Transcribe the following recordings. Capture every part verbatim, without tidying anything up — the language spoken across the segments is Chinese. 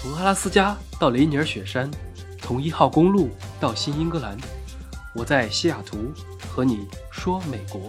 从阿拉斯加到雷尼尔雪山，从一号公路到新英格兰，我在西雅图和你说美国。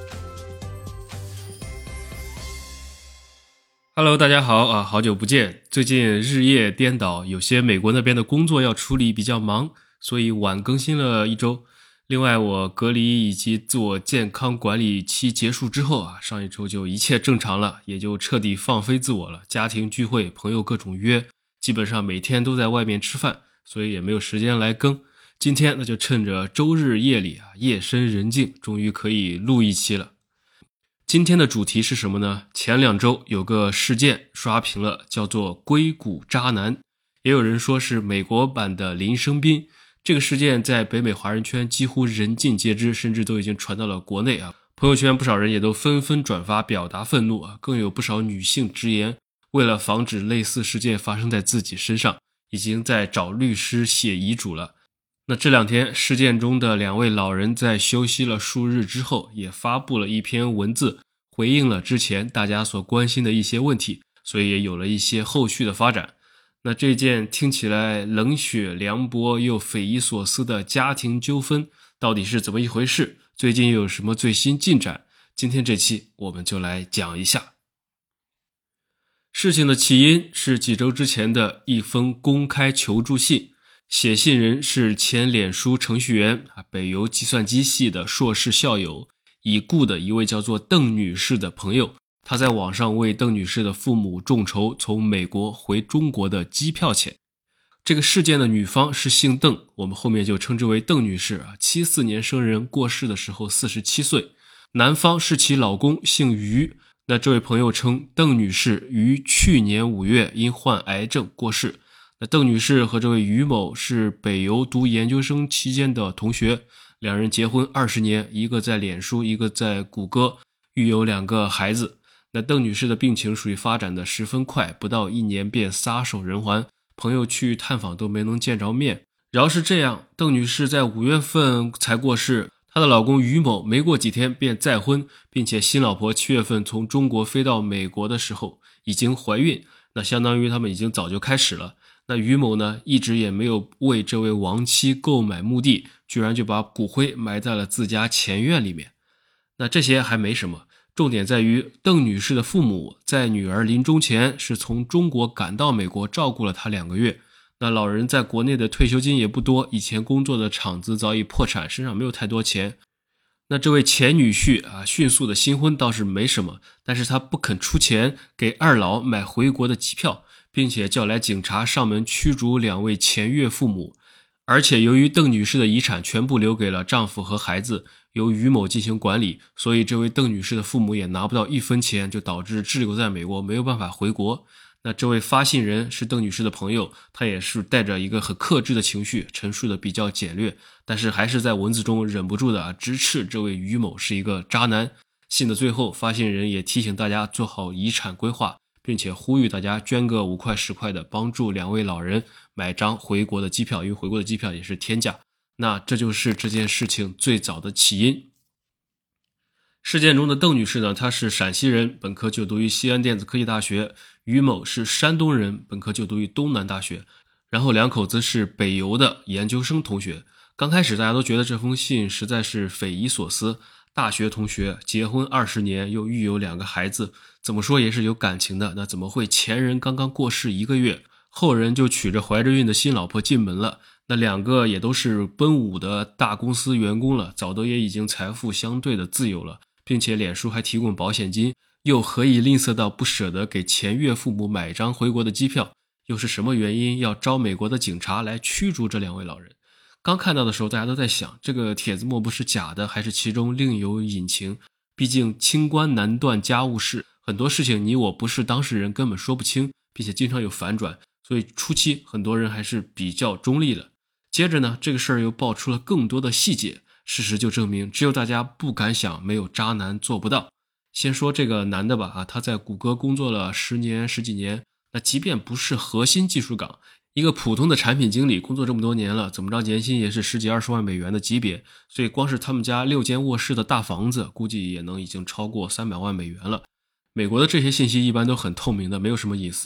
Hello， 大家好啊，好久不见。最近日夜颠倒，有些美国那边的工作要处理，比较忙，所以晚更新了一周。另外，我隔离以及自我健康管理期结束之后啊，上一周就一切正常了，也就彻底放飞自我了。家庭聚会，朋友各种约，基本上每天都在外面吃饭，所以也没有时间来更。今天那就趁着周日夜里啊，夜深人静，终于可以录一期了。今天的主题是什么呢？前两周有个事件刷屏了，叫做硅谷渣男，也有人说是美国版的林生斌。这个事件在北美华人圈几乎人尽皆知，甚至都已经传到了国内啊。朋友圈不少人也都纷纷转发表达愤怒啊，更有不少女性直言，为了防止类似事件发生在自己身上，已经在找律师写遗嘱了。那这两天事件中的两位老人在休息了数日之后，也发布了一篇文字，回应了之前大家所关心的一些问题，所以也有了一些后续的发展。那这件听起来冷血凉薄又匪夷所思的家庭纠纷到底是怎么一回事？最近又有什么最新进展？今天这期我们就来讲一下。事情的起因是几周之前的一封公开求助信，写信人是前脸书程序员，北邮计算机系的硕士校友，已故的一位叫做邓女士的朋友。他在网上为邓女士的父母众筹从美国回中国的机票钱。这个事件的女方是姓邓，我们后面就称之为邓女士，七四年生人，过世的时候四十七岁。男方是其老公，姓于。那这位朋友称邓女士于去年五月因患癌症过世。那邓女士和这位于某是北邮读研究生期间的同学，两人结婚二十年，一个在脸书，一个在谷歌，育有两个孩子。那邓女士的病情属于发展的十分快，不到一年便撒手人寰，朋友去探访都没能见着面。饶是这样，邓女士在五月份才过世，她的老公于某没过几天便再婚，并且新老婆七月份从中国飞到美国的时候已经怀孕，那相当于他们已经早就开始了。那于某呢，一直也没有为这位亡妻购买墓地，居然就把骨灰埋在了自家前院里面。那这些还没什么，重点在于邓女士的父母在女儿临终前是从中国赶到美国照顾了她两个月。那老人在国内的退休金也不多，以前工作的厂子早已破产，身上没有太多钱。那这位前女婿啊，迅速的新婚倒是没什么，但是他不肯出钱给二老买回国的机票，并且叫来警察上门驱逐两位前岳父母。而且由于邓女士的遗产全部留给了丈夫和孩子，由于某进行管理，所以这位邓女士的父母也拿不到一分钱，就导致滞留在美国，没有办法回国。那这位发信人是邓女士的朋友，他也是带着一个很克制的情绪，陈述的比较简略，但是还是在文字中忍不住的直斥这位于某是一个渣男。信的最后，发信人也提醒大家做好遗产规划，并且呼吁大家捐个五块十块的，帮助两位老人买张回国的机票，因为回国的机票也是天价。那这就是这件事情最早的起因。事件中的邓女士呢，她是陕西人，本科就读于西安电子科技大学。于某是山东人，本科就读于东南大学。然后两口子是北邮的研究生同学。刚开始大家都觉得这封信实在是匪夷所思，大学同学结婚二十年，又育有两个孩子，怎么说也是有感情的，那怎么会前人刚刚过世一个月，后人就娶着怀着孕的新老婆进门了？那两个也都是奔五的大公司员工了，早都也已经财富相对的自由了，并且脸书还提供保险金，又何以吝啬到不舍得给前岳父母买张回国的机票？又是什么原因要招美国的警察来驱逐这两位老人？刚看到的时候大家都在想，这个帖子莫不是假的，还是其中另有隐情？毕竟清官难断家务事，很多事情你我不是当事人根本说不清，并且经常有反转，所以初期很多人还是比较中立了。接着呢，这个事儿又爆出了更多的细节，事实就证明只有大家不敢想，没有渣男做不到。先说这个男的吧，啊，他在谷歌工作了十年十几年，那即便不是核心技术岗，一个普通的产品经理工作这么多年了，怎么着年薪也是十几二十万美元的级别，所以光是他们家六间卧室的大房子，估计也能已经超过三百万美元了。美国的这些信息一般都很透明的，没有什么隐私。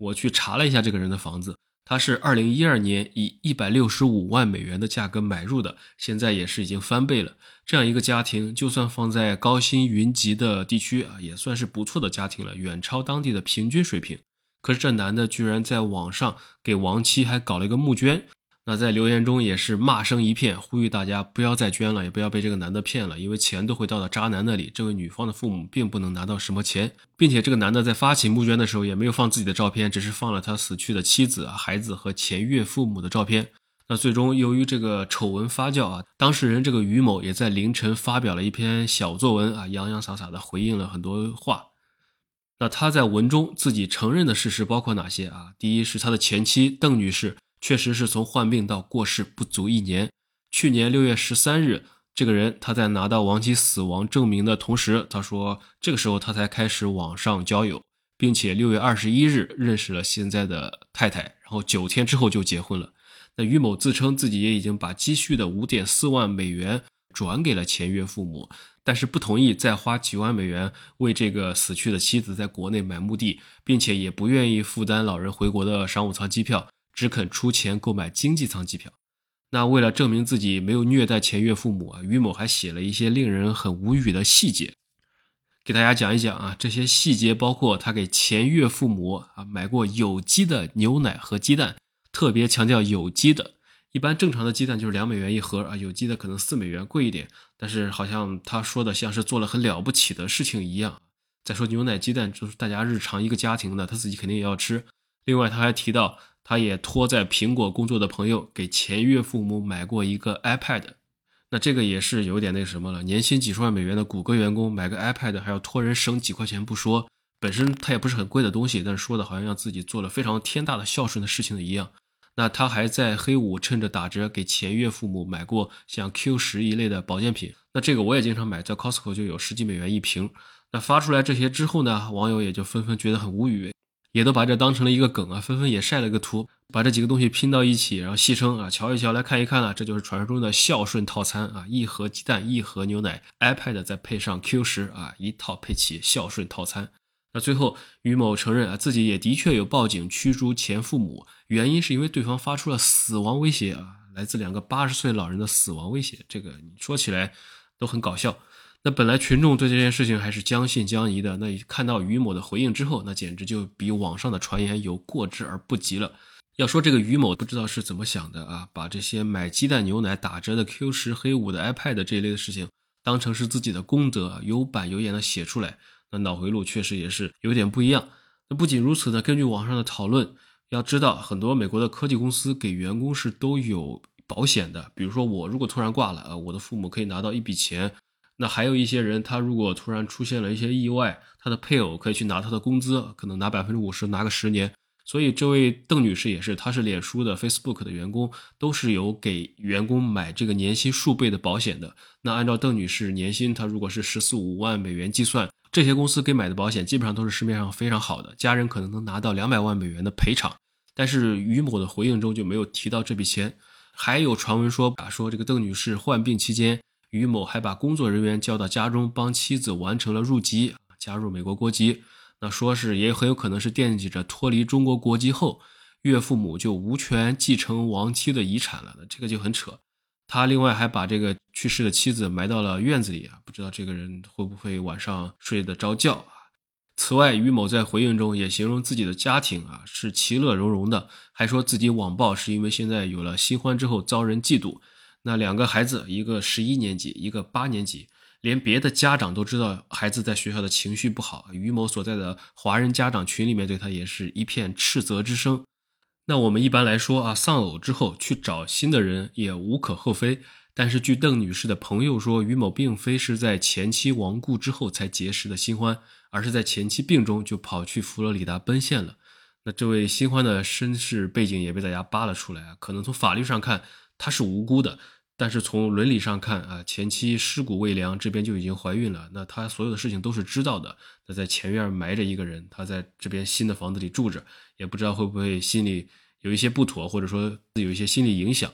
我去查了一下这个人的房子，他是二零一二年以一百六十五万美元的价格买入的，现在也是已经翻倍了。这样一个家庭就算放在高薪云集的地区啊，也算是不错的家庭了，远超当地的平均水平。可是这男的居然在网上给亡妻还搞了一个募捐，那在留言中也是骂声一片，呼吁大家不要再捐了，也不要被这个男的骗了，因为钱都会到了渣男那里，这位女方的父母并不能拿到什么钱。并且这个男的在发起募捐的时候也没有放自己的照片，只是放了他死去的妻子、孩子和前岳父母的照片。那最终由于这个丑闻发酵啊，当事人这个于某也在凌晨发表了一篇小作文啊，洋洋洒洒的回应了很多话。那他在文中自己承认的事实包括哪些啊？第一是他的前妻邓女士确实是从患病到过世不足一年。去年六月十三日，这个人他在拿到亡妻死亡证明的同时，他说这个时候他才开始网上交友，并且六月二十一日认识了现在的太太，然后九天之后就结婚了。那于某自称自己也已经把积蓄的 五点四万美元转给了前岳父母，但是不同意再花几万美元为这个死去的妻子在国内买墓地，并且也不愿意负担老人回国的商务舱机票，只肯出钱购买经济舱机票。那为了证明自己没有虐待前岳父母啊，于某还写了一些令人很无语的细节，给大家讲一讲啊。这些细节包括他给前岳父母啊买过有机的牛奶和鸡蛋，特别强调有机的。一般正常的鸡蛋就是两美元一盒啊，有机的可能四美元，贵一点。但是好像他说的像是做了很了不起的事情一样。再说牛奶鸡蛋就是大家日常一个家庭的，他自己肯定也要吃。另外他还提到他也托在苹果工作的朋友给前岳父母买过一个 iPad。 那这个也是有点那什么了，年薪几十万美元的谷歌员工买个 iPad 还要托人省几块钱不说，本身它也不是很贵的东西，但是说的好像让自己做了非常天大的孝顺的事情一样。那他还在黑五趁着打折给前岳父母买过像 Q 十 一类的保健品，那这个我也经常买，在 Costco 就有十几美元一瓶。那发出来这些之后呢，网友也就纷纷觉得很无语，也都把这当成了一个梗啊，纷纷也晒了个图，把这几个东西拼到一起，然后戏称啊，瞧一瞧，来看一看啊，这就是传说中的孝顺套餐啊，一盒鸡蛋，一盒牛奶 iPad 再配上 Q 十 啊，一套配齐孝顺套餐。那最后于某承认啊，自己也的确有报警驱逐前父母，原因是因为对方发出了死亡威胁啊，来自两个八十岁老人的死亡威胁，这个你说起来都很搞笑。那本来群众对这件事情还是将信将疑的，那看到于某的回应之后，那简直就比网上的传言有过之而不及了。要说这个于某不知道是怎么想的啊，把这些买鸡蛋牛奶打折的 Q 十 黑五的 iPad 这一类的事情当成是自己的功德，有板有眼的写出来，那脑回路确实也是有点不一样。那不仅如此呢，根据网上的讨论，要知道很多美国的科技公司给员工是都有保险的，比如说我如果突然挂了，呃，我的父母可以拿到一笔钱。那还有一些人，他如果突然出现了一些意外，他的配偶可以去拿他的工资，可能拿 百分之五十 拿个十年。所以这位邓女士也是，她是脸书的 Facebook 的员工，都是有给员工买这个年薪数倍的保险的。那按照邓女士年薪，她如果是十四五万美元计算，这些公司给买的保险基本上都是市面上非常好的，家人可能能拿到两百万美元的赔偿。但是于某的回应中就没有提到这笔钱。还有传闻说啊，说这个邓女士患病期间，于某还把工作人员叫到家中帮妻子完成了入籍，加入美国国籍。那说是也很有可能是惦记着脱离中国国籍后，岳父母就无权继承亡妻的遗产了，这个就很扯。他另外还把这个去世的妻子埋到了院子里啊，不知道这个人会不会晚上睡得着觉啊。此外，于某在回应中也形容自己的家庭啊是其乐融融的，还说自己网暴是因为现在有了新欢之后遭人嫉妒。那两个孩子，一个十一年级，一个八年级，连别的家长都知道孩子在学校的情绪不好，于某所在的华人家长群里面对他也是一片斥责之声。那我们一般来说啊，丧偶之后去找新的人也无可厚非，但是据邓女士的朋友说，于某并非是在前妻亡故之后才结识的新欢，而是在前妻病中就跑去佛罗里达奔现了。那这位新欢的身世背景也被大家扒了出来啊，可能从法律上看他是无辜的，但是从伦理上看啊，前妻尸骨未凉，这边就已经怀孕了，那他所有的事情都是知道的。那在前院埋着一个人，他在这边新的房子里住着，也不知道会不会心里有一些不妥，或者说有一些心理影响。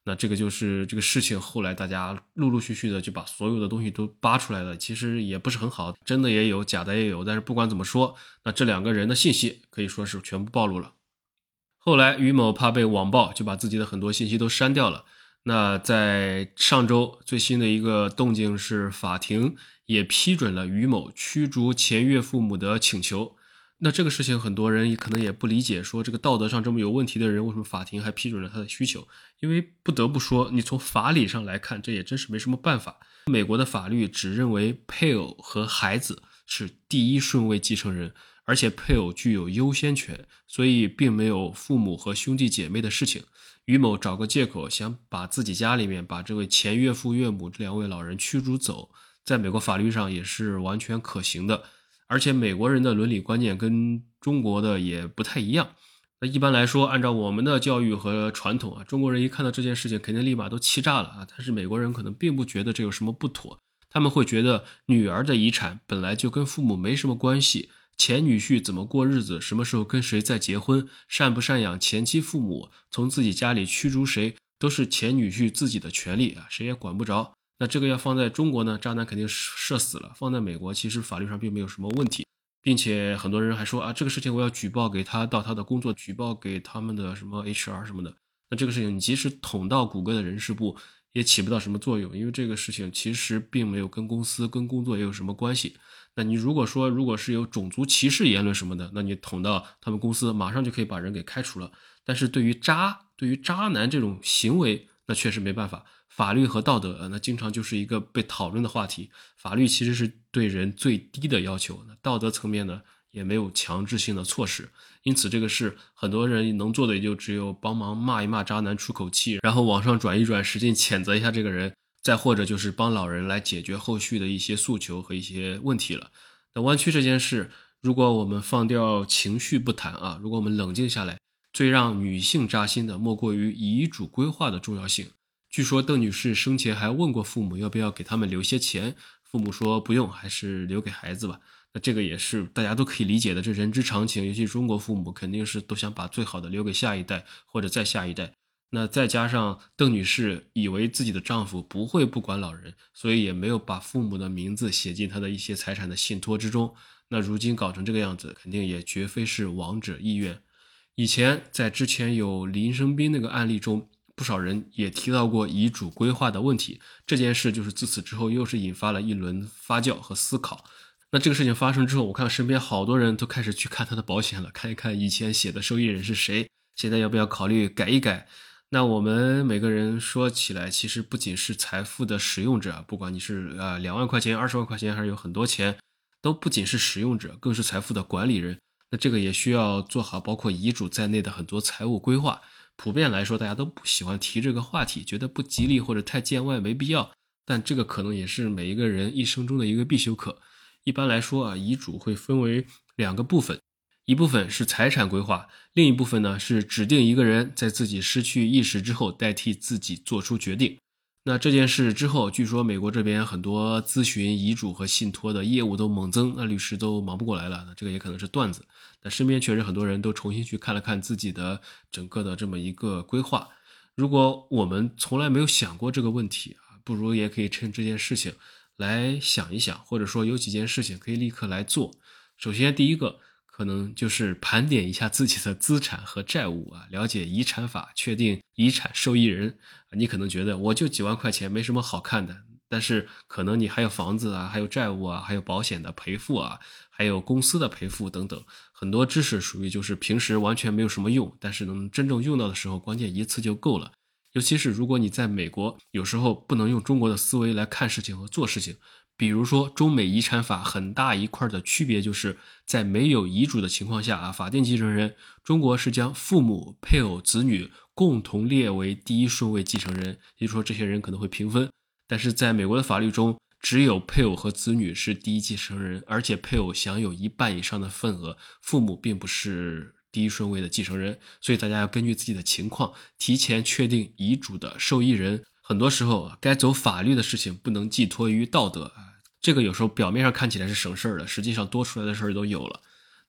那这个就是这个事情后来大家陆陆续续的就把所有的东西都扒出来了，其实也不是很好，真的也有，假的也有，但是不管怎么说，那这两个人的信息可以说是全部暴露了。后来于某怕被网暴，就把自己的很多信息都删掉了。那在上周最新的一个动静是，法庭也批准了于某驱逐前岳父母的请求。那这个事情很多人可能也不理解，说这个道德上这么有问题的人，为什么法庭还批准了他的需求？因为不得不说，你从法理上来看，这也真是没什么办法。美国的法律只认为配偶和孩子是第一顺位继承人，而且配偶具有优先权，所以并没有父母和兄弟姐妹的事情。于某找个借口想把自己家里面把这位前岳父岳母这两位老人驱逐走，在美国法律上也是完全可行的。而且美国人的伦理观念跟中国的也不太一样。那一般来说，按照我们的教育和传统啊，中国人一看到这件事情肯定立马都气炸了啊。但是美国人可能并不觉得这有什么不妥，他们会觉得女儿的遗产本来就跟父母没什么关系，前女婿怎么过日子，什么时候跟谁再结婚，赡不赡养前妻父母，从自己家里驱逐谁，都是前女婿自己的权利啊，谁也管不着。那这个要放在中国呢，渣男肯定射死了。放在美国，其实法律上并没有什么问题，并且很多人还说啊，这个事情我要举报给他，到他的工作举报给他们的什么 H R 什么的。那这个事情你即使捅到谷歌的人事部，也起不到什么作用，因为这个事情其实并没有跟公司跟工作也有什么关系。那你如果说如果是有种族歧视言论什么的，那你捅到他们公司，马上就可以把人给开除了。但是对于渣对于渣男这种行为，那确实没办法。法律和道德那经常就是一个被讨论的话题。法律其实是对人最低的要求，那道德层面呢也没有强制性的措施。因此这个事很多人能做的也就只有帮忙骂一骂渣男出口气，然后网上转一转，使劲谴责一下这个人，再或者就是帮老人来解决后续的一些诉求和一些问题了。那湾区这件事，如果我们放掉情绪不谈啊，如果我们冷静下来，最让女性扎心的莫过于遗嘱规划的重要性。据说邓女士生前还问过父母要不要给他们留些钱，父母说不用，还是留给孩子吧。那这个也是大家都可以理解的，这人之常情，尤其中国父母肯定是都想把最好的留给下一代或者再下一代。那再加上邓女士以为自己的丈夫不会不管老人，所以也没有把父母的名字写进他的一些财产的信托之中。那如今搞成这个样子，肯定也绝非是亡者意愿。以前在之前有林生斌那个案例中，不少人也提到过遗嘱规划的问题，这件事就是自此之后又是引发了一轮发酵和思考。那这个事情发生之后，我看身边好多人都开始去看他的保险了，看一看以前写的受益人是谁，现在要不要考虑改一改。那我们每个人说起来，其实不仅是财富的使用者，不管你是呃两万块钱、二十万块钱，还是有很多钱，都不仅是使用者，更是财富的管理人。那这个也需要做好包括遗嘱在内的很多财务规划。普遍来说，大家都不喜欢提这个话题，觉得不吉利或者太见外，没必要。但这个可能也是每一个人一生中的一个必修课。一般来说啊，遗嘱会分为两个部分，一部分是财产规划，另一部分呢是指定一个人在自己失去意识之后代替自己做出决定。那这件事之后，据说美国这边很多咨询遗嘱和信托的业务都猛增，那律师都忙不过来了。那这个也可能是段子，但身边确实很多人都重新去看了看自己的整个的这么一个规划。如果我们从来没有想过这个问题啊，不如也可以趁这件事情来想一想，或者说有几件事情可以立刻来做。首先第一个可能就是盘点一下自己的资产和债务啊，了解遗产法，确定遗产受益人。你可能觉得我就几万块钱没什么好看的，但是可能你还有房子啊，还有债务啊，还有保险的赔付啊，还有公司的赔付等等，很多知识属于就是平时完全没有什么用，但是能真正用到的时候，关键一次就够了。尤其是如果你在美国，有时候不能用中国的思维来看事情和做事情。比如说中美遗产法很大一块的区别就是在没有遗嘱的情况下啊，法定继承人中国是将父母、配偶、子女共同列为第一顺位继承人，也就是说这些人可能会平分。但是在美国的法律中，只有配偶和子女是第一继承人，而且配偶享有一半以上的份额，父母并不是第一顺位的继承人。所以大家要根据自己的情况提前确定遗嘱的受益人。很多时候该走法律的事情不能寄托于道德，这个有时候表面上看起来是省事儿的，实际上多出来的事儿都有了。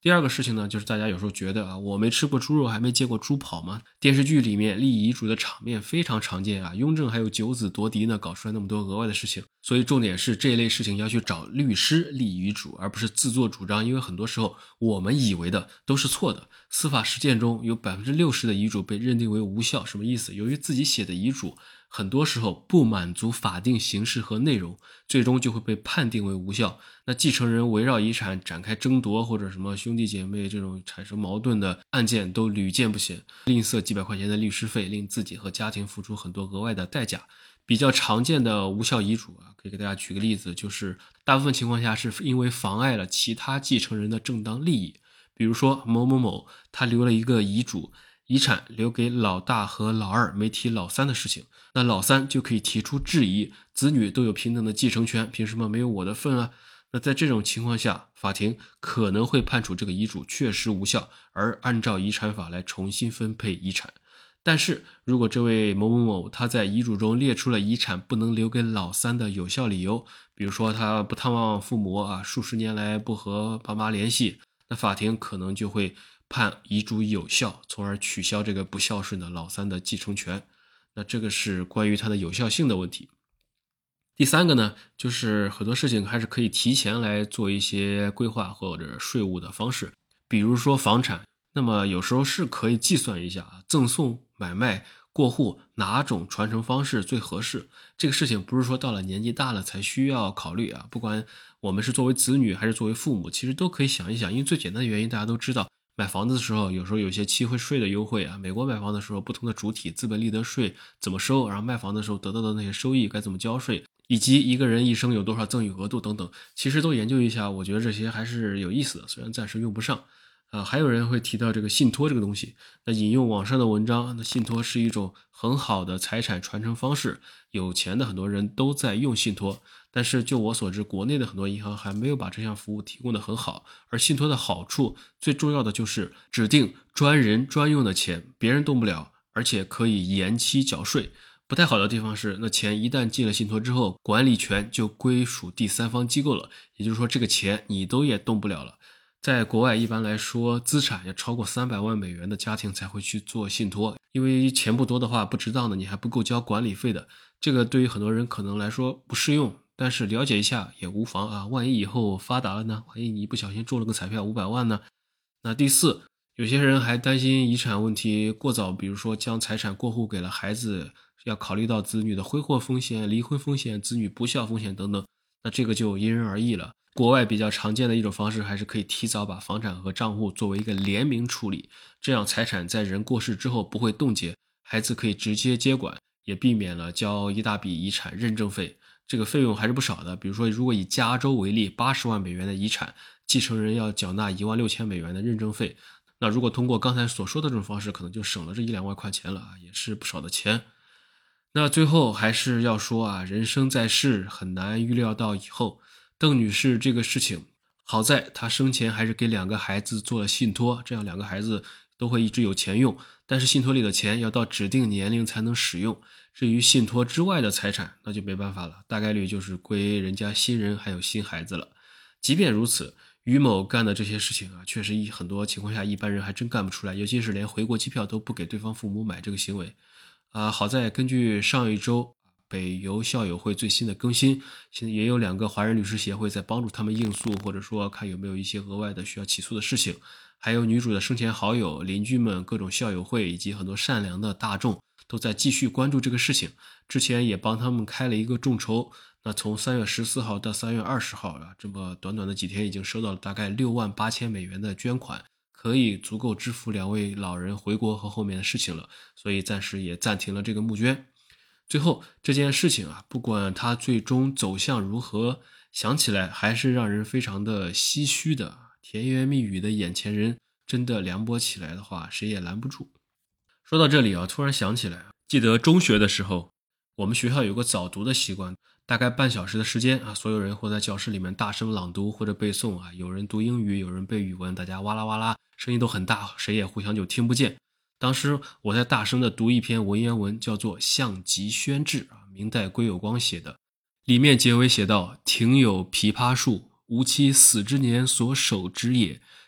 第二个事情呢，就是大家有时候觉得啊，我没吃过猪肉，还没见过猪跑吗？电视剧里面立遗嘱的场面非常常见啊，雍正还有九子夺嫡呢，搞出来那么多额外的事情。所以重点是这一类事情要去找律师立遗嘱，而不是自作主张，因为很多时候我们以为的都是错的。司法实践中有 百分之六十 的遗嘱被认定为无效，什么意思？由于自己写的遗嘱很多时候不满足法定形式和内容，最终就会被判定为无效。那继承人围绕遗产展开争夺，或者什么兄弟姐妹这种产生矛盾的案件都屡见不鲜，吝啬几百块钱的律师费，令自己和家庭付出很多额外的代价。比较常见的无效遗嘱啊，可以给大家举个例子，就是大部分情况下是因为妨碍了其他继承人的正当利益。比如说某某某他留了一个遗嘱，遗产留给老大和老二，没提老三的事情，那老三就可以提出质疑，子女都有平等的继承权，凭什么没有我的份啊？那在这种情况下，法庭可能会判处这个遗嘱确实无效，而按照遗产法来重新分配遗产。但是如果这位某某某他在遗嘱中列出了遗产不能留给老三的有效理由，比如说他不探望父母啊，数十年来不和爸妈联系，那法庭可能就会判遗嘱有效，从而取消这个不孝顺的老三的继承权。那这个是关于它的有效性的问题。第三个呢，就是很多事情还是可以提前来做一些规划或者税务的方式，比如说房产，那么有时候是可以计算一下啊，赠送、买卖、过户哪种传承方式最合适。这个事情不是说到了年纪大了才需要考虑啊，不管我们是作为子女还是作为父母，其实都可以想一想。因为最简单的原因大家都知道，买房子的时候有时候有些契会税的优惠啊，美国买房的时候不同的主体资本利得税怎么收，然后卖房的时候得到的那些收益该怎么交税，以及一个人一生有多少赠与额度等等，其实都研究一下，我觉得这些还是有意思的，虽然暂时用不上。啊，还有人会提到这个信托这个东西，那引用网上的文章，那信托是一种很好的财产传承方式，有钱的很多人都在用信托，但是就我所知，国内的很多银行还没有把这项服务提供的很好。而信托的好处最重要的就是指定专人专用的钱，别人动不了，而且可以延期缴税。不太好的地方是，那钱一旦进了信托之后，管理权就归属第三方机构了，也就是说这个钱你都也动不了了。在国外一般来说，资产要超过三百万美元的家庭才会去做信托，因为钱不多的话，不值当的你还不够交管理费的。这个对于很多人可能来说不适用，但是了解一下也无妨啊，万一以后发达了呢？万一你不小心中了个彩票五百万呢？那第四，有些人还担心遗产问题过早，比如说将财产过户给了孩子，要考虑到子女的挥霍风险、离婚风险、子女不孝风险等等，那这个就因人而异了。国外比较常见的一种方式，还是可以提早把房产和账户作为一个联名处理，这样财产在人过世之后不会冻结，孩子可以直接接管，也避免了交一大笔遗产认证费。这个费用还是不少的，比如说如果以加州为例，八十万美元的遗产，继承人要缴纳一万六千美元的认证费。那如果通过刚才所说的这种方式，可能就省了这一两万块钱了，也是不少的钱。那最后还是要说啊，人生在世很难预料到以后。邓女士这个事情，好在她生前还是给两个孩子做了信托，这样两个孩子都会一直有钱用，但是信托里的钱要到指定年龄才能使用。至于信托之外的财产，那就没办法了，大概率就是归人家新人还有新孩子了。即便如此，于某干的这些事情啊，确实很多情况下一般人还真干不出来，尤其是连回国机票都不给对方父母买这个行为。啊，好在根据上一周北邮校友会最新的更新，现在也有两个华人律师协会在帮助他们应诉，或者说看有没有一些额外的需要起诉的事情。还有女主的生前好友、邻居们、各种校友会以及很多善良的大众都在继续关注这个事情。之前也帮他们开了一个众筹，那从三月十四号到三月二十号啊，这么短短的几天已经收到了大概六万八千美元的捐款，可以足够支付两位老人回国和后面的事情了，所以暂时也暂停了这个募捐。最后这件事情啊，不管它最终走向如何，想起来还是让人非常的唏嘘的。甜言蜜语的眼前人真的凉薄起来的话，谁也拦不住。说到这里啊，突然想起来，记得中学的时候，我们学校有个早读的习惯，大概半小时的时间啊，所有人会在教室里面大声朗读或者背诵啊，有人读英语，有人背语文，大家哇啦哇啦，声音都很大，谁也互相就听不见。当时我在大声的读一篇文言文，叫做《项籍宣志》啊，明代归有光写的。里面结尾写道：庭有枇杷树，吾妻死之年所手植也，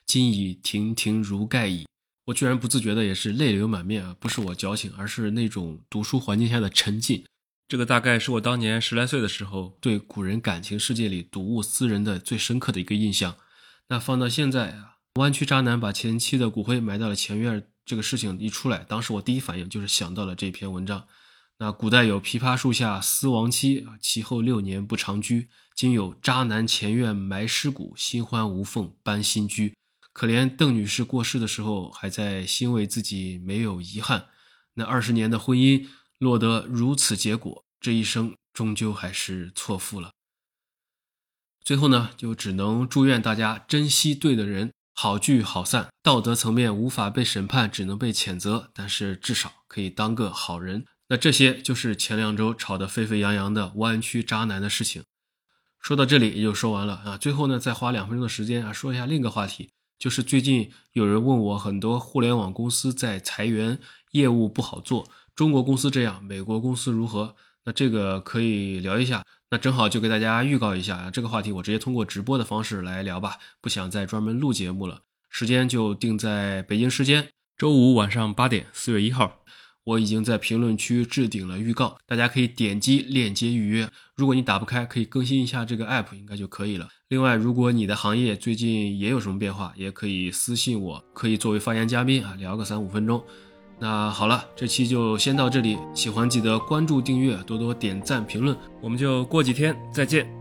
今已亭亭如盖矣。我居然不自觉的也是泪流满面啊！不是我矫情，而是那种读书环境下的沉浸。这个大概是我当年十来岁的时候对古人感情世界里睹物思人的最深刻的一个印象。那放到现在啊，湾区渣男把前妻的骨灰埋到了前院，这个事情一出来，当时我第一反应就是想到了这篇文章。那古代有枇杷树下思亡妻，其后六年不长居，今有渣男前院埋尸骨，新欢无缝搬新居。可怜邓女士过世的时候还在欣慰自己没有遗憾，那二十年的婚姻落得如此结果，这一生终究还是错付了。最后呢，就只能祝愿大家珍惜对的人，好聚好散。道德层面无法被审判，只能被谴责，但是至少可以当个好人。那这些就是前两周吵得沸沸扬扬的湾区渣男的事情。说到这里也就说完了啊。最后呢，再花两分钟的时间啊，说一下另一个话题，就是最近有人问我，很多互联网公司在裁员，业务不好做，中国公司这样，美国公司如何？那这个可以聊一下。那正好就给大家预告一下，这个话题我直接通过直播的方式来聊吧，不想再专门录节目了。时间就定在北京时间周五晚上八点，四月一号。我已经在评论区置顶了预告，大家可以点击链接预约。如果你打不开，可以更新一下这个 app， 应该就可以了。另外，如果你的行业最近也有什么变化，也可以私信我，可以作为发言嘉宾啊，聊个三五分钟。那好了，这期就先到这里，喜欢记得关注订阅，多多点赞评论，我们就过几天再见。